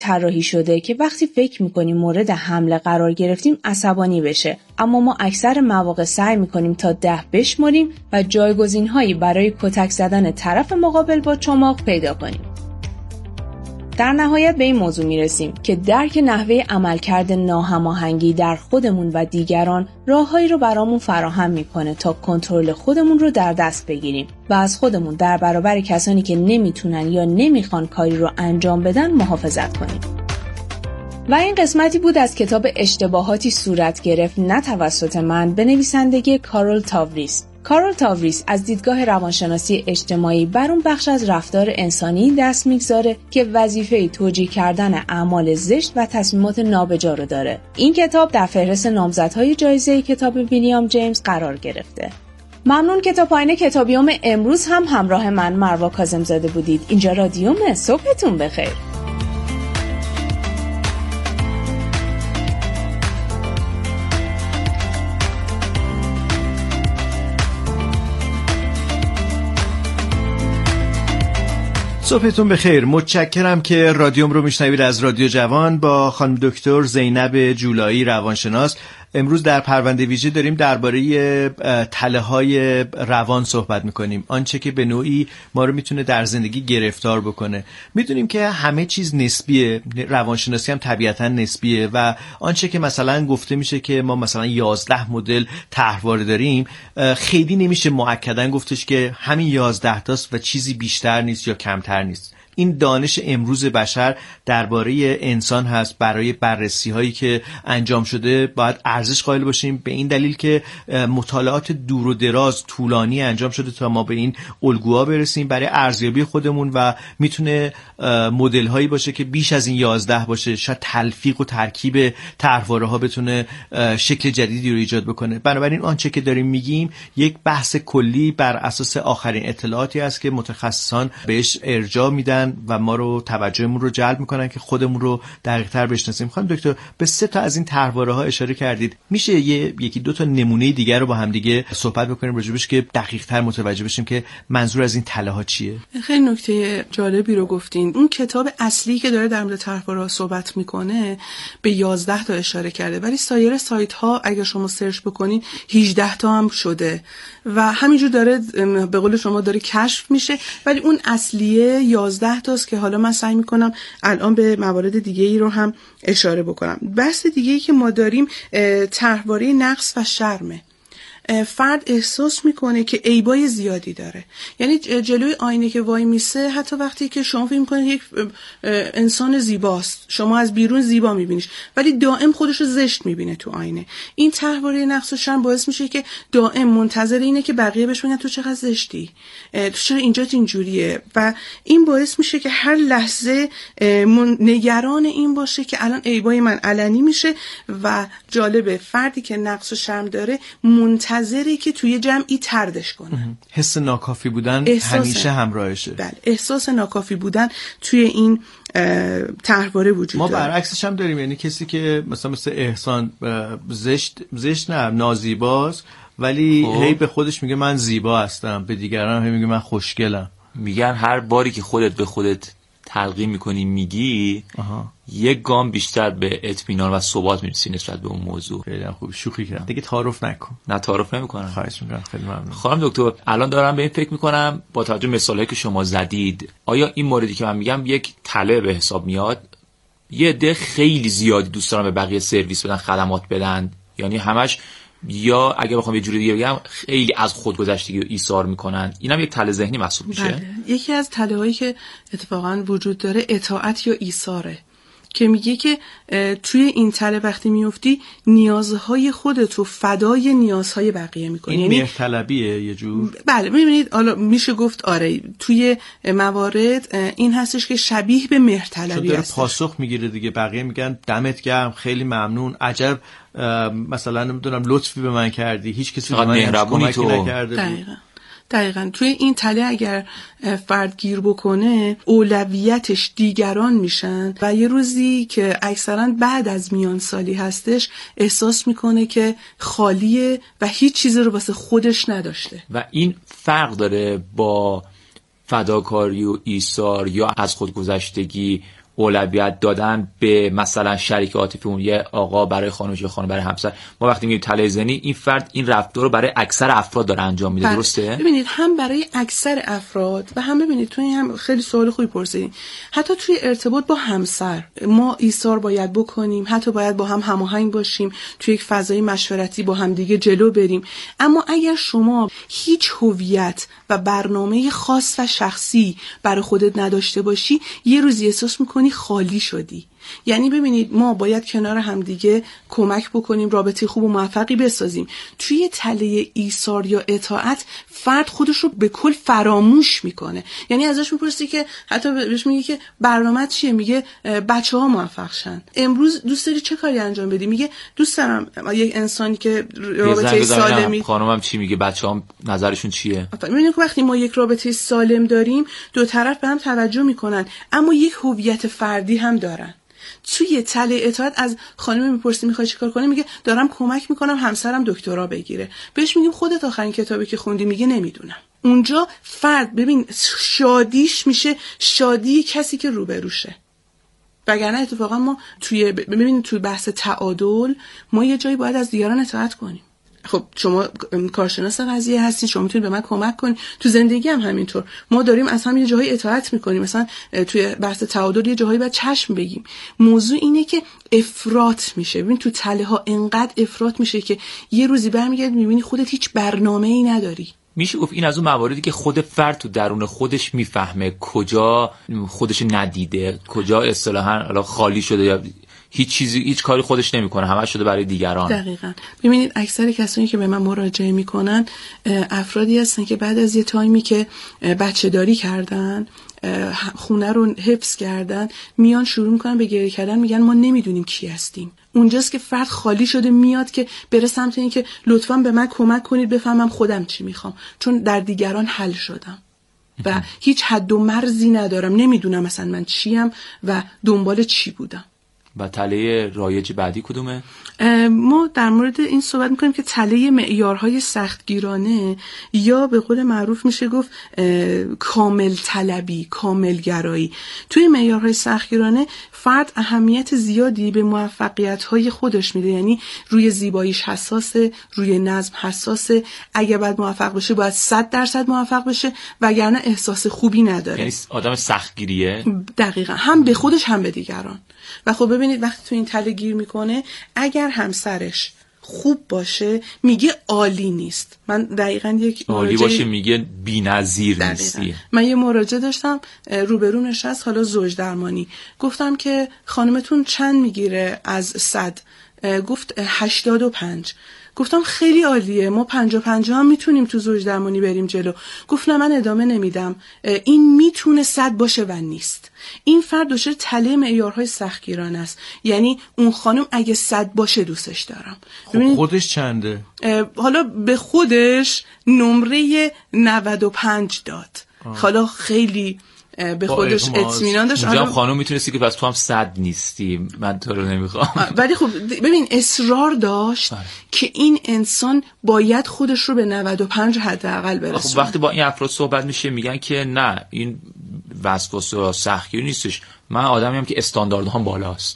طراحی شده که وقتی فکر میکنیم مورد حمله قرار گرفتیم عصبانی بشه، اما ما اکثر مواقع سعی میکنیم تا 10 بشماریم و جایگزین‌هایی برای کتک زدن طرف مقابل با چماق پیدا کنیم. در نهایت به این موضوع میرسیم که درک نحوه عملکرد ناهماهنگی در خودمون و دیگران راههایی رو برامون فراهم میکنه تا کنترل خودمون رو در دست بگیریم و از خودمون در برابر کسانی که نمیتونن یا نمیخوان کاری رو انجام بدن محافظت کنیم. و این قسمتی بود از کتاب اشتباهاتی صورت گرفت نه توسط من به نویسندگی کارول تاوریس. کارول تاوریس از دیدگاه روانشناسی اجتماعی بر اون بخش از رفتار انسانی دست میگذاره که وظیفه توجیه کردن اعمال زشت و تصمیمات نابجا رو داره. این کتاب در فهرست نامزدهای جایزه کتاب ویلیام جیمز قرار گرفته. ممنون که تا پایان کتابیوم امروز هم همراه من مروه کاظم‌زاده بودید. اینجا رادیوم. صبحتون بخیر. صبحتون بخیر. متشکرم که رادیوم رو میشنوید از رادیو جوان با خانم دکتر زینب جولایی روانشناس. امروز در پرونده ویژه داریم درباره تله‌های روان صحبت می‌کنیم، آنچه که به نوعی ما رو میتونه در زندگی گرفتار بکنه. میدونیم که همه چیز نسبیه، روانشناسی هم طبیعتاً نسبیه و آنچه که مثلا گفته میشه که ما مثلا 11 مدل طرحواره داریم، خیلی نمیشه مؤکداً گفتش که همین 11 تاست و چیزی بیشتر نیست یا کمتر نیست. این دانش امروز بشر درباره انسان هست. برای بررسی هایی که انجام شده باید ارزش قائل باشیم، به این دلیل که مطالعات دور و دراز طولانی انجام شده تا ما به این الگوها برسیم برای ارزیابی خودمون و میتونه مدل هایی باشه که بیش از این 11 باشه. شاید تلفیق و ترکیب طرحواره ها بتونه شکل جدیدی رو ایجاد بکنه. بنابراین آنچه که داریم میگیم یک بحث کلی بر اساس آخرین اطلاعاتی است که متخصصان بهش ارجاع میدن و ما رو توجهمون رو جلب میکنن که خودمون رو دقیق‌تر بشناسیم. خانم دکتر به 3 تا از این طرحواره ها اشاره کردید. میشه یکی 2 تا نمونه دیگر رو با هم دیگه صحبت بکنیم راجبش که دقیق‌تر متوجه بشیم که منظور از این تله ها چیه؟ خیلی نکته جالبی رو گفتین. اون کتاب اصلی که داره در مورد طرحواره ها صحبت میکنه به 11 تا اشاره کرده، ولی سایر سایت ها اگر شما سرچ بکنین 18 تا هم شده و همینجور داره به قول شما داره کشف میشه، ولی اون اصلیه 11 تاست که حالا من سعی میکنم الان به موارد دیگه ای رو هم اشاره بکنم. بحث دیگه ای که ما داریم طرحواره نقص و شرمه. فرد احساس میکنه که عیبای زیادی داره، یعنی جلوی آینه که وای میسه، حتی وقتی که شما فکر میکنید یک انسان زیباست، شما از بیرون زیبا میبینیش ولی دائم خودش رو زشت میبینه تو آینه. این طرحواره نقص و شرم باعث میشه که دائم منتظر اینه که بقیه بهش بگن تو چقدر زشتی، تو چرا اینجات اینجوریه، و این باعث میشه که هر لحظه نگران این باشه که الان عیبای من علنی میشه. و جالبه فردی که نقص و شرم داره منتظری که توی جمعی طردش کنه. حس ناکافی بودن همیشه همراهشه. بله، احساس ناکافی بودن توی این طرحواره وجود ما داره. ما برعکسش هم داریم، یعنی کسی که مثلا مثل احسان زشت نه نازیباست ولی هی به خودش میگه من زیبا هستم، به دیگران هم میگه من خوشگلم. میگن هر باری که خودت به خودت تلقین میکنی میگی یک گام بیشتر به اطمینان و ثبات میرسی نسبت به اون موضوع. خیلی خوب، شوخی کردم دیگه، تعارف نکن. نه تعارف نمیکنم. خواهش میکنم، خیلی ممنون. خانم دکتر الان دارم به این فکر میکنم با توجه به مثالایی که شما زدید، آیا این موردی که من میگم یک تله به حساب میاد؟ یه عده خیلی زیادی دوست دارن به بقیه سرویس بدن، خدمات بدن، یعنی همش، یا اگه بخوام یه جوری دیگه بگم خیلی از خودگذشتگی رو ایثار میکنن. اینم یک تله ذهنی محسوب میشه. بله. یکی از تله‌هایی که اتفاقا وجود داره اطاعت یا ایثاره، که میگه که توی این تله وقتی میفتی نیازهای خودت رو فدای نیازهای بقیه میکنی. این مهرطلبیه یه جور. بله، میبینید حالا میشه گفت آره توی موارد این هستش که شبیه به مهرطلبی هست. پاسخ میگیره دیگه، بقیه میگن دمت گرم، خیلی ممنون، عجب مثلا نمیدونم لطفی به من کردی، هیچ کسی به من کمکی نکرده. دقیقاً توی این تله اگر فرد گیر بکنه اولویتش دیگران میشن و یه روزی که اکثراً بعد از میان سالی هستش احساس میکنه که خالیه و هیچ چیزی رو واسه خودش نداشته. و این فرق داره با فداکاری و ایثار یا از خودگذشتگی اولویت دادن به مثلا شریک عاطفی اون، یه آقا برای خانوش یا خانم برای همسر. ما وقتی میگیم طلای زنی، این فرد این رفتار رو برای اکثر افراد داره انجام میده. درسته؟ ببینید هم برای اکثر افراد و هم ببینید توی هم خیلی سوال خوبی پرسیدین، حتی توی ارتباط با همسر ما ایثار باید بکنیم، حتی باید با هم هماهنگ باشیم، توی یک فضای مشورتی با هم دیگه جلو بریم. اما اگر شما هیچ هویت و برنامه خاص و شخصی برای خودت نداشته باشی، یه روزی احساس میکنی خالی شدی. یعنی ببینید ما باید کنار همدیگه کمک بکنیم، رابطه خوب و موفقی بسازیم. توی تله ایثار یا اطاعت فرد خودش رو به کل فراموش میکنه. یعنی ازش میپرسی که حتی بهش میگه که برنامه چیه، میگه بچه‌ها موفق شن. امروز دوست داری چه کاری انجام بدی؟ میگه دوست دارم یک انسانی که رابطه سالمی. خانمم چی میگه؟ بچه‌هام نظرشون چیه؟ میبینید که وقتی ما یک رابطه سالم داریم، دو طرف به هم توجه میکنن، اما یک هویت فردی هم دارن. توی تله اطاعت از خانم میپرسی میخوای چیکار کنی، میگه دارم کمک میکنم همسرم دکترا بگیره. بهش میگیم خودت آخرین کتابی که خوندی؟ میگه نمیدونم. اونجا فرد ببین شادیش میشه شادی کسی که روبروشه. وگرنه اتفاقا ما ببینید توی بحث تعادل ما یه جایی باید از دیگران اطاعت کنیم. خب شما کارشناس قضیه هستین، شما میتونید به من کمک کنید. تو زندگی هم همینطور ما داریم از هم یه جایی اطاعت میکنیم. مثلا توی بحث تعادل یه جایی باید چشم بگیم. موضوع اینه که افراط میشه. ببین تو تله ها انقدر افراط میشه که یه روزی برمیگردی میبینی خودت هیچ برنامه‌ای نداری. میشه گفت این از اون مواردی که خود فرد تو درون خودش میفهمه کجا خودش ندیده، کجا اصطلاحاً خالی شده یا هیچ کاری خودش نمیکنه، همش شده برای دیگران. دقیقاً. ببینید اکثر کسانی که به من مراجعه میکنن افرادی هستن که بعد از یه تایمی که بچه داری کردن، خونه رو حفظ کردن، میان شروع میکنن به گریه کردن، میگن ما نمیدونیم کی هستیم. اونجاست که فرد خالی شده، میاد که بره سمت این که لطفاً به من کمک کنید بفهمم خودم چی میخوام، چون در دیگران حل شدم و هیچ حد و مرزی ندارم، نمیدونم مثلا من چیم و دنبال چی بودم. و تله رایج بعدی کدومه؟ ما در مورد این صحبت میکنیم که تله معیارهای سختگیرانه یا به قول معروف میشه گفت کامل طلبی، کامل گرایی. توی معیارهای سختگیرانه فرد اهمیت زیادی به موفقیت‌های خودش میده، یعنی روی زیباییش حساسه، روی نظم حساسه. اگه باید موفق بشه باید 100% موفق بشه، وگرنه احساس خوبی نداره. یعنی آدم سختگیریه. دقیقاً، هم به خودش هم به دیگران. و خب ببینید وقتی تو این تله گیر میکنه، اگر همسرش خوب باشه میگه عالی نیست. من دقیقاً یک عالی باشه میگه بی‌نظیر نیستی. من یه مراجعه داشتم، روبرو نشست، حالا زوج درمانی. گفتم که خانمتون چند میگیره از 100؟ گفت 85. گفتم خیلی عالیه، ما 50-50 هم میتونیم تو زوج درمانی بریم جلو. گفت نه من ادامه نمیدم، این میتونه 100 باشه و نیست. این فرد دچار تله معیارهای سختگیرانه است. یعنی اون خانم اگه 100 باشه دوستش دارم. خب خودش چنده؟ حالا به خودش نمره 95 داد. حالا خیلی به خودش اطمینان داشت. اونجا خانم میتونستی که پس تو هم 100 نیستی، من تو رو نمیخوام. ولی خب ببین اصرار داشت که این انسان باید خودش رو به 95 حداقل برسونه. خب وقتی با این افراد صحبت میشه میگن که نه این وسواس سختگیری نیستش، من آدمیم که استانداردهام بالاست.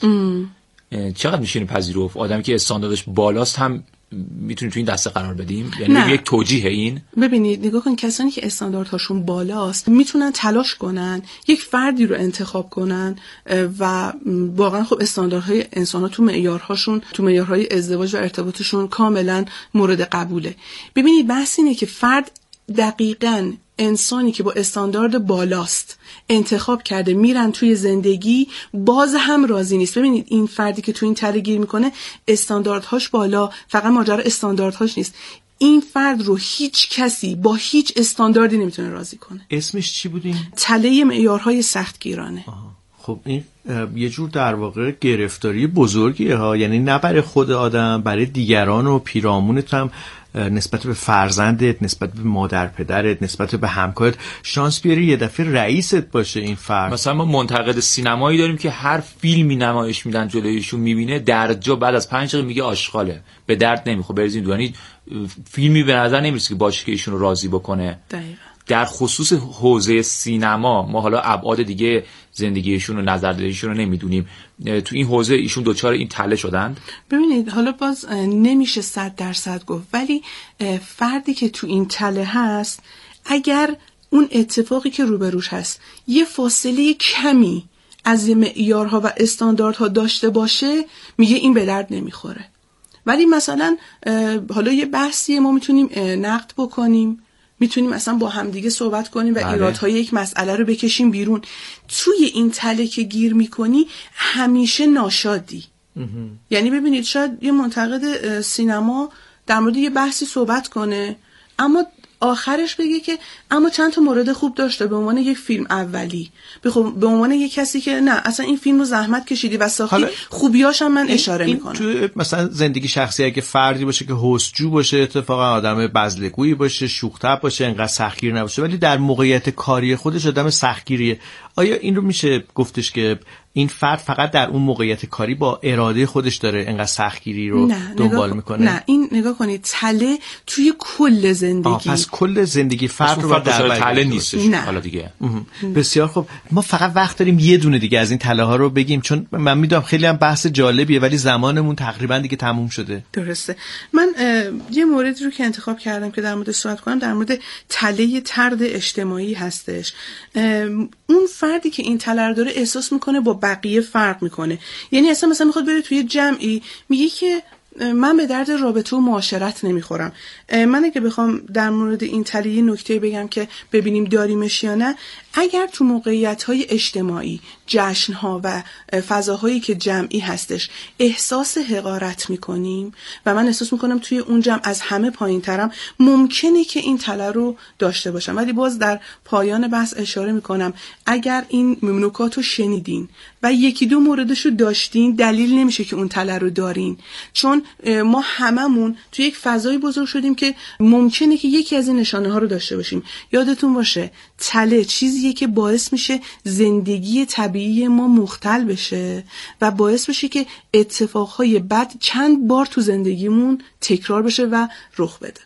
چقدر میشینی پذیرفت آدمی که استانداردش بالاست هم میتونیم تو این دسته قرار بدیم؟ یعنی یک توجیه این. ببینید نگاه کن، کسانی که استانداردهاشون بالاست میتونن تلاش کنن یک فردی رو انتخاب کنن و واقعا خب استانداردهای انسان‌ها تو معیارهاشون، تو معیارهای ازدواج و ارتباطشون کاملا مورد قبوله. ببینید بحث اینه که فرد دقیقاً انسانی که با استاندارد بالاست انتخاب کرده میرن توی زندگی، باز هم راضی نیست. ببینید این فردی که تو این تله گیر میکنه استانداردهاش بالا، فقط ماجرا استانداردهاش نیست، این فرد رو هیچ کسی با هیچ استانداردی نمیتونه راضی کنه. اسمش چی بودین؟ تله معیارهای سختگیرانه. خب این یه جور در واقع گرفتاری بزرگیه ها، یعنی نه برای خود آدم، برای دیگران و پیرامونت هم، نسبت به فرزندت، نسبت به مادر پدرت، نسبت به همکارت، شانس بیاری یه دفعه رئیست باشه این فرد. مثلا ما منتقد سینمایی داریم که هر فیلمی نمایش میدن جلویشون میبینه در جا بعد از 5 دقیقه میگه آشغاله، به درد نمیخوره، بریزین دو. یعنی فیلمی به نظر نمیرسه که باشه که ایشون رو راضی بکنه. دقیقاً. در خصوص حوزه سینما ما حالا ابعاد دیگه زندگیشون و نظردهیشون رو نمیدونیم، تو این حوزه ایشون دوچار این تله شدند؟ ببینید حالا باز نمیشه 100% گفت، ولی فردی که تو این تله هست اگر اون اتفاقی که روبروش هست یه فاصله کمی از معیارها و استانداردها داشته باشه، میگه این به درد نمیخوره. ولی مثلا حالا یه بحثیه ما میتونیم نقد بکنیم، میتونیم اصلا با همدیگه صحبت کنیم و ایرادهای یک مسئله رو بکشیم بیرون. توی این تله که گیر میکنی همیشه ناشادی. یعنی ببینید شاید یه منتقد سینما در مورد یه بحثی صحبت کنه اما آخرش بگه که اما چند تا مورد خوب داشته به عنوان یک فیلم اولی، به عنوان یک کسی که نه اصلا این فیلم رو زحمت کشیدی و ساختی، خوبیاش هم من اشاره میکنم. تو مثلا زندگی شخصی اگه فردی باشه که حسجو باشه، اتفاقا آدم بزلگویی باشه، شوخ طبع باشه، انقدر سختگیر نباشه، ولی در موقعیت کاری خودش آدم سختگیریه، آیا این رو میشه گفتش که این فرد فقط در اون موقعیت کاری با اراده خودش داره انقدر سختگیری رو دنبال میکنه؟ نه، این نگاه کنید تله توی کل زندگی. پس کل زندگی فرد رو در تله نیستش. حالا دیگه بسیار خوب، ما فقط وقت داریم یه دونه دیگه از این تله ها رو بگیم، چون من میدونم خیلی هم بحث جالبیه ولی زمانمون تقریبا دیگه تموم شده. درسته. من یه موردی رو که انتخاب کردم که در مورد صحبت کنم در مورد تله طرد اجتماعی هستش. اون فردی که این تله رو داره احساس میکنه با بقیه فرق میکنه. یعنی اصلا مثلا میخواد بره توی جمعی میگه که من به درد رابطه و معاشرت نمیخورم. من اگه بخوام در مورد این تله یه نکته بگم که ببینیم داریمش یا نه، اگر تو موقعیت‌های اجتماعی، جشن‌ها و فضاهایی که جمعی هستش احساس حقارت می‌کنیم و من احساس می‌کنم توی اون جمع از همه پایین‌ترم، ممکنه که این تله رو داشته باشم. ولی باز در پایان بحث اشاره می‌کنم اگر این نکات رو شنیدین و یکی دو موردش رو داشتین، دلیل نمیشه که اون تله رو دارین، چون ما هممون توی یک فضای بزرگ شدیم که ممکنه که یکی از این نشانه‌ها رو داشته باشیم. یادتون باشه تله چیزیه که باعث میشه زندگی طبیعی ما مختل بشه و باعث بشه که اتفاقهای بد چند بار تو زندگیمون تکرار بشه و رخ بده.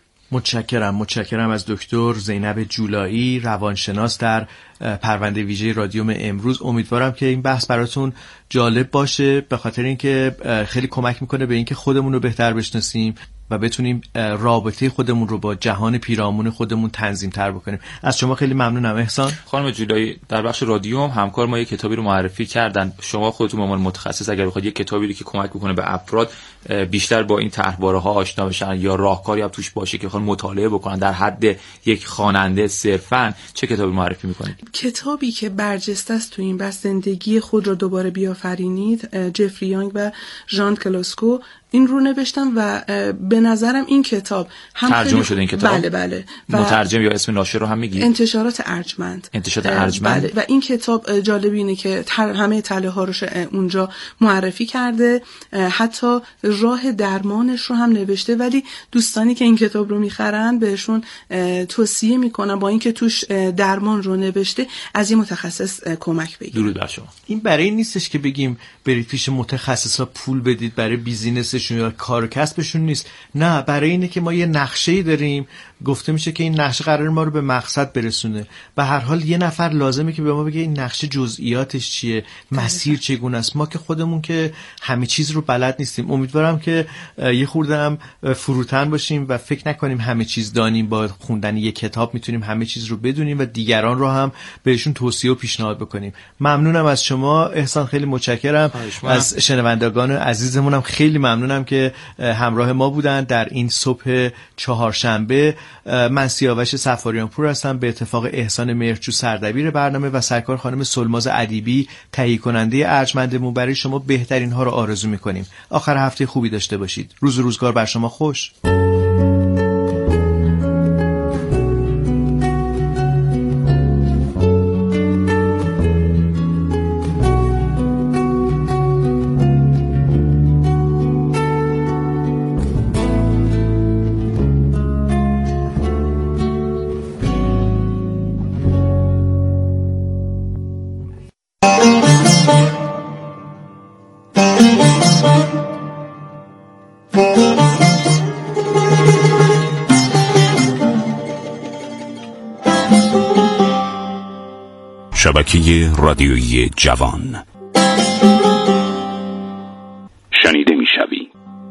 متشکرم از دکتر زینب جولایی، روانشناس در پرونده ویژه رادیوم امروز. امیدوارم که این بحث براتون جالب باشه، به خاطر اینکه خیلی کمک میکنه به اینکه خودمون رو بهتر بشناسیم و بتونیم رابطه خودمون رو با جهان پیرامون خودمون تنظیم تر بکنیم. از شما خیلی ممنونم احسان. خانم جولایی در بخش رادیوم همکار ما یک کتابی رو معرفی کردن. شما خودتون به عنوان متخصص اگر بخواید یک کتابی رو که کمک بکنه به افراد بیشتر با این طرحواره‌ها آشنا بشن یا راهکاری هم توش باشه که بخوان مطالعه بکنن در حد یک خواننده صرفاً، چه کتابی معرفی می‌کنید؟ کتابی که برجسته است تو این بحث زندگی خود را دوباره بیافرینید، جفری یانگ و ژان کلاسکو این رو نوشتم و به نظرم این کتاب هم ترجمه شده. این کتاب بله مترجم یا اسم ناشر رو هم میگی؟ انتشارات ارجمند. بله. و این کتاب جالب اینه که همه تله ها رو اونجا معرفی کرده، حتی راه درمانش رو هم نوشته. ولی دوستانی که این کتاب رو میخرن بهشون توصیه میکنم با اینکه توش درمان رو نوشته از این متخصص کمک بگیرید. درود بر شما. این برای این نیستش که بگیم برید پیش متخصصا پول بدید برای بیزینس یا کار و کسبشون نیست، نه، برای اینه که ما یه نقشه‌ای داریم، گفته میشه که این نقشه قرار ما رو به مقصد برسونه. به هر حال یه نفر لازمه که به ما بگه این نقشه جزئیاتش چیه، مسیر چگونه است. ما که خودمون که همه چیز رو بلد نیستیم. امیدوارم که یه خورده هم فروتن باشیم و فکر نکنیم همه چیز دانیم، با خوندن یک کتاب میتونیم همه چیز رو بدونیم و دیگران رو هم بهشون توصیه و پیشنهاد بکنیم. ممنونم از شما احسان، خیلی متشکرم. از شنوندگان عزیزمون هم خیلی ممنونم که همراه ما بودن در این صبح چهارشنبه. من سیاوش صفاریان پور هستم، به اتفاق احسان مهرجو سردبیر برنامه و سرکار خانم سلماز ادیبی تهیه کننده ارجمندمون برای شما بهترین ها رو آرزو میکنیم. آخر هفته خوبی داشته باشید. روز و روزگار بر شما خوش. شبکه رادیویی جوان. شنیده می‌شوی.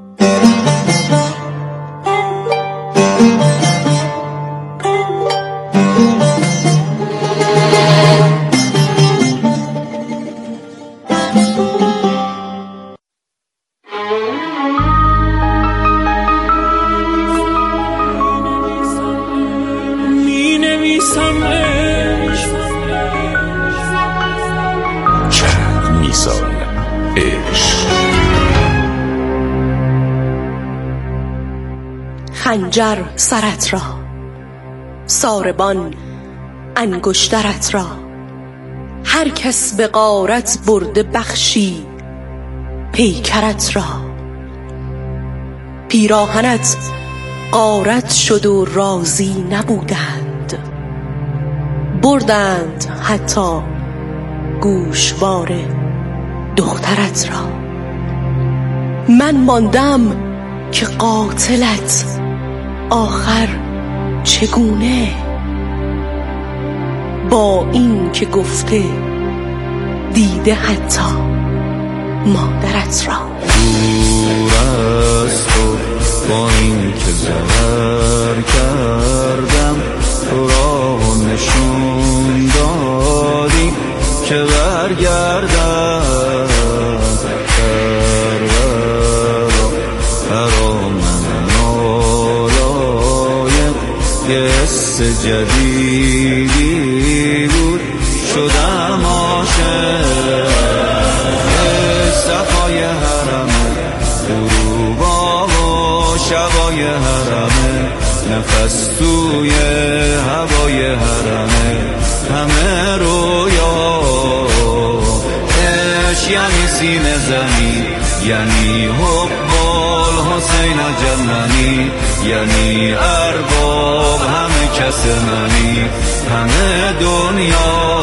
خنجر سرت را، ساربان انگشترت را، هر کس به غارت برده بخشی پیکرت را. پیراهنت غارت شد و راضی نبودند، بردند حتی گوشوار دخترت را. من ماندم که قاتلت آخر چگونه، با این که گفته دیده حتی مادرت را. دور از تو با این که ضرر کردم، تو را نشون دادی که برگردم. قصه جدیدی بود، شدم عاشق. صفای حرمه، غروبا و شبای حرمه، نفس توی هوای حرمه، همه رویا. عشق یعنی سینه زنی، یعنی حبال حسین جلمنی، یعنی ارباب همه کس منی، همه دنیا.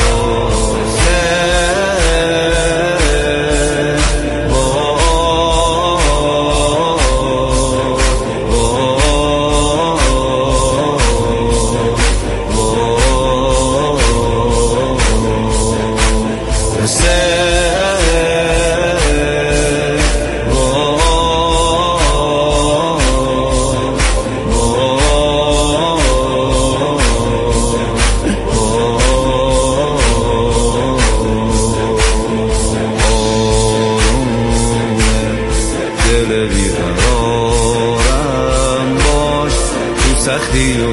سختی و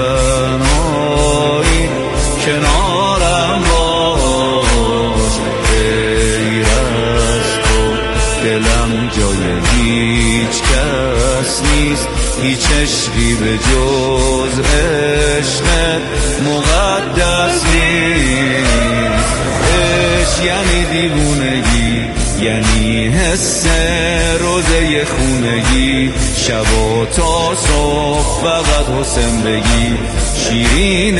تنهایی کنارم باش. غیر از تو دلم جای هیچ کس نیست، هیچ عشقی به جز عشقت مقدس نیست. عشق یعنی دیوونگی، یعنی حس روزه خونگی، شب تا صبح فقط حسن بگی. شیرین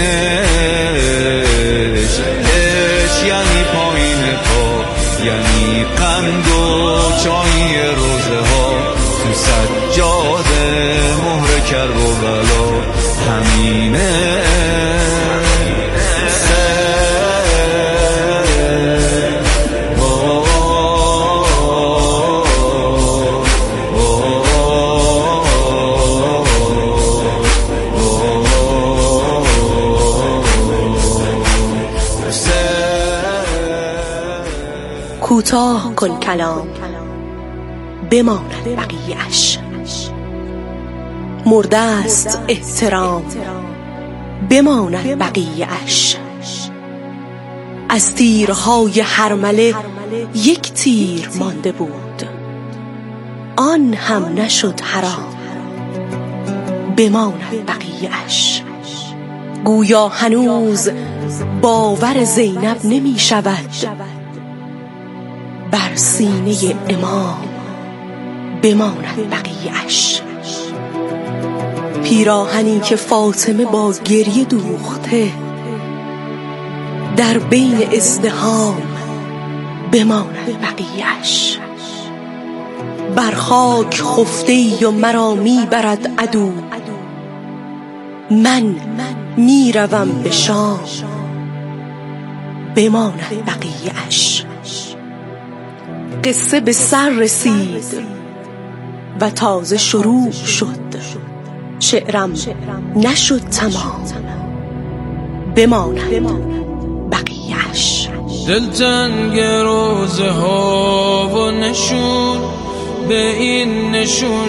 عشق یعنی پایین پا، یعنی قند و چای روزه ها، تو سجاده مهر کرب و بلا، همینه. کوتاه کن کلام بماند بقیه‌اش، مرده است احترام بماند بقیه‌اش. از تیرهای هرمله یک تیر مانده بود، آن هم نشد حرام بماند بقیه‌اش. گویا هنوز باور زینب نمی شود، بر سینه امام بماند بقیه‌اش. پیراهنی که فاطمه با گریه دوخته، در بین ازدحام بماند بقیه‌اش. بر خاک خفته‌ای و مرا میبرد عدو، من میروم به شام بماند بقیه‌اش. قصه به سر رسید و تازه شروع شد، شعرم نشد تمام، بماند بقیه‌اش. دلتنگ روزه ها و نشون، به این نشون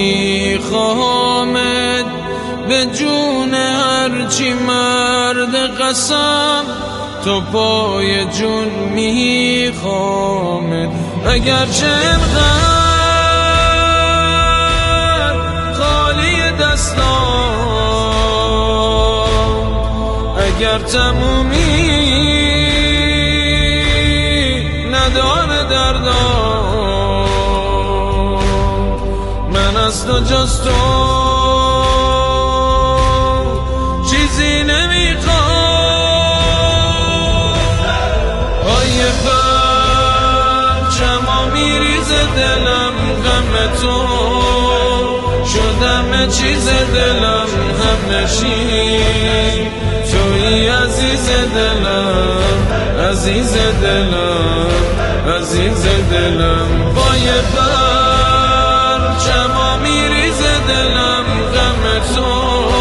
میخوامد، به جون هرچی مرد قسم تو پای جون میخوامد. اگرچه انقدر خالی دستان، اگر تمومی نداره دردان، من از تو جز تو چیزی نمیخوام. پای پرچما میریزه دلم غم تو، شدم چیز دلم هم نشین، توی عزیز دلم، عزیز دلم، عزیز دلم. پای پرچما میریزه دلم غم تو،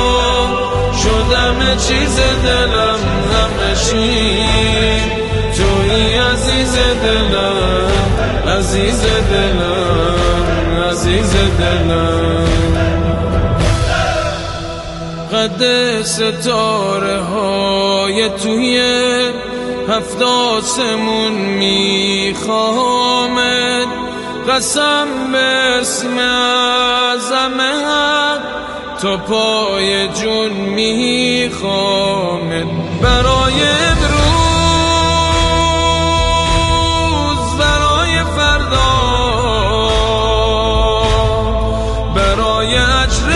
شدم چیز دلم هم نشین، توی عزیز دلم، عزیز دلم، عزیز دلم. قد ستاره های توی 7 آسمون میخوامد، قسم به اسم اعظم حق تو پای جون میخوامد. برای امروز، برای فردا، برای اجر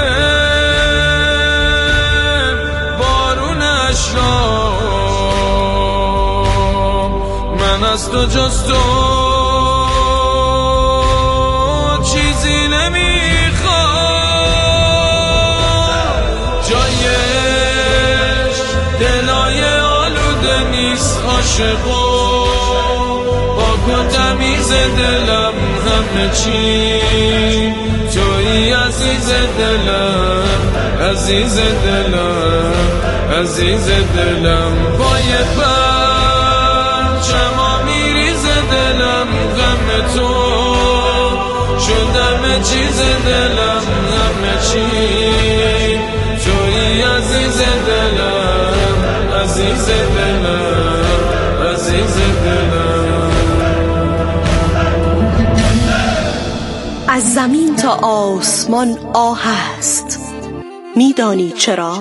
بارون اشام، من از تو جز تو چیزی نمیخوام. جایش دلای آلوده نیست عاشقو، پاک و تمیز دلم همه چی، توی عزیز دلم، عزیز دلم، عزیز دلم. پای پرچما میریزه دلم غم تو، شدم چیز دلم همه چی، توی عزیز دلم، عزیز دلم، عزیز دلم. از زمین تا آسمان آه است، میدانی چرا؟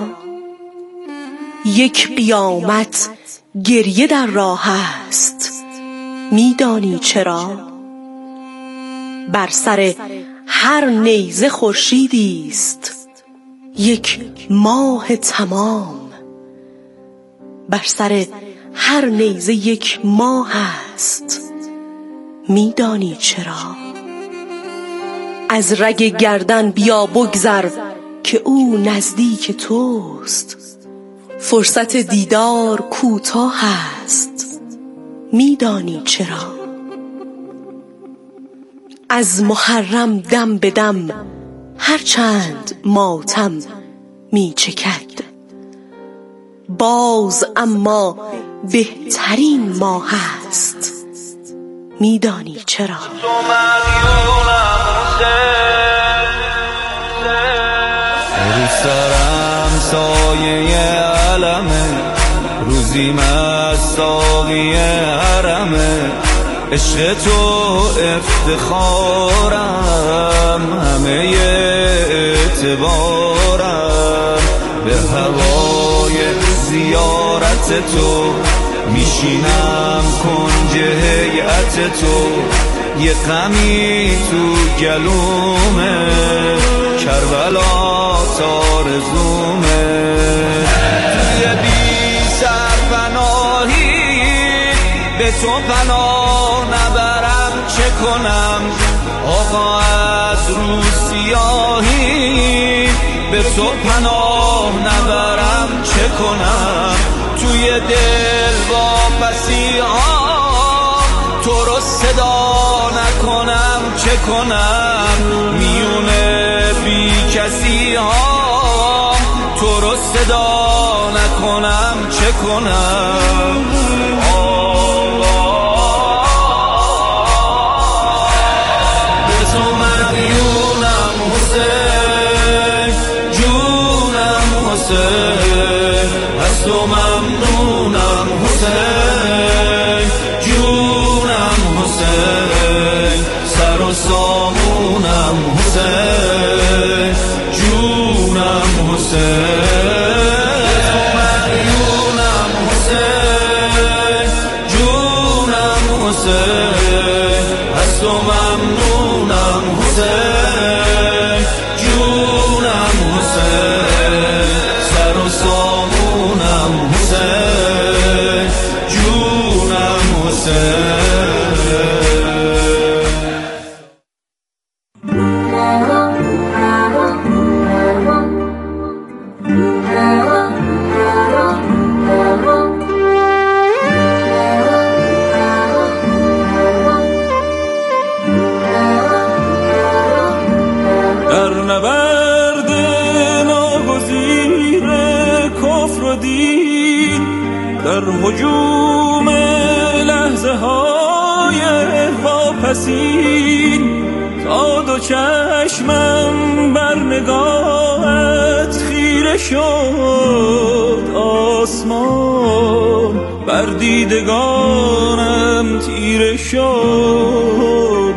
یک قیامت گریه در راه است، میدانی چرا؟ بر سر هر نیزه خورشیدی است، یک ماه تمام، بر سر هر نیزه یک ماه است، میدانی چرا؟ از رگ گردن بیا بگذر که او نزدیک توست، فرصت دیدار کوتاه است، میدانی چرا؟ از محرم دم به دم هرچند ماتم میچکد، باز اما بهترین ماه است، میدانی چرا؟ رو سرم سایه علمه، روزی مستاقی حرمه، عشق تو افتخارم، همه اعتبارم، به هوای زیارت تو میشینم کنج هیئت تو، یه غمی تو گلومه، کربلا تارزومه، توی بی سرپناهی به تو پناه نبرم چه کنم، آقا از رو سیاهی به تو پناه نبرم چه کنم، توی دل واپسی ها، تو رو صدا نکنم چه کنم میونه بی کسی ها، تو رو صدا نکنم چه کنم. به تو مدیونم حسین، جونم حسین، از تو ممنونم حسین، جونم حسین، سر و سامونم حسین، جونم حسین. از تو ممنونم حسین، جونم حسین، سر و سامونم حسین، جونم حسین. در هجوم لحظه های واپسین، تا دو چشمم بر نگاهت خیره شد آسمان، بر دیدگانم تیره شد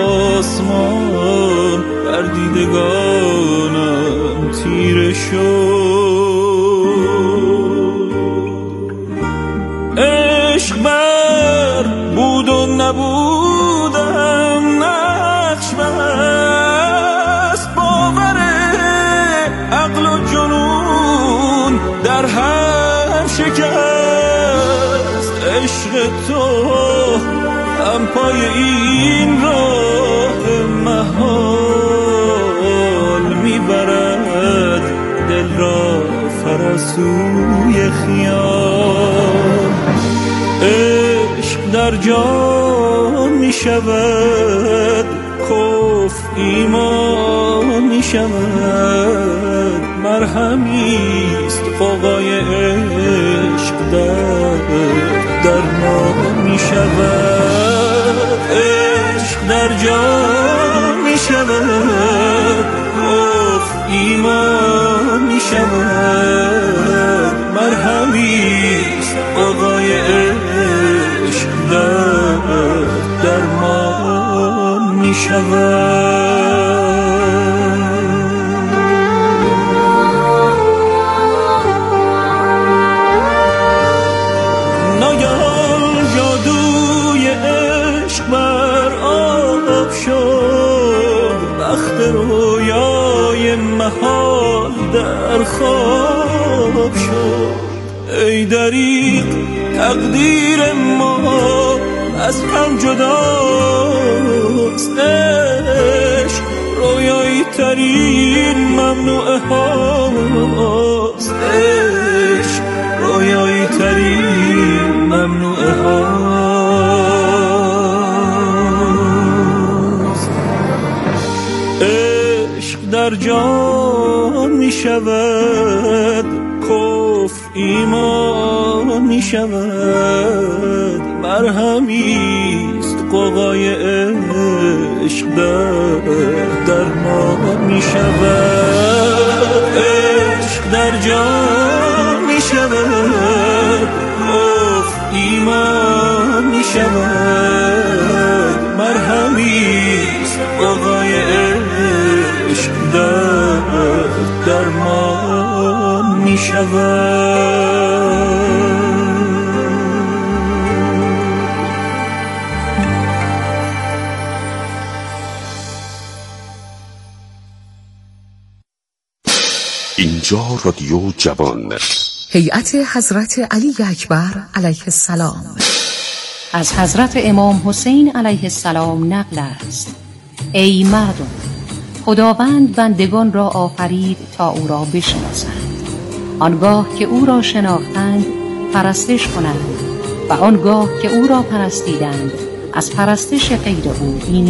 آسمان، بر دیدگانم تیره شد. عشق بر بود و نبودم نقش بست، باور عقل و جنون در هم شکست. عشق تو هم پای این راه محال میبرد دل را فراسوی خیال. عشق در جان می شود، کفر ایمان می شود، مرهمیست قوقای عشق در ما می شود. عشق در جان می شود، کفر ایمان می شود، مرهمیست قوقای عشق درمان می شود. ناگهان جادوی عشق بر آب شد، بخت رویای محال در خواب شد. ای دریغ تقدیر ما از هم جداست، عشق رویایی ترین ممنوعه هاست، عشق رویایی ترین ممنوعه هاست. عشق در جان می شود، کفر ایمان می شود، مرهمیست قوقای عشق در ما می شود. عشق در جان می شود، کفر ایمان می شود، مرهمیست قوقای عشق در ما می شود. اینجا رادیو جوان. هیئت حضرت علی اکبر علیه السلام از حضرت امام حسین علیه السلام نقل است: ای مردم، خداوند بندگان را آفرید تا او را بشناسند. آنگاه که او را شناختند پرستش کنند و آنگاه که او را پرستیدند از پرستش غیر او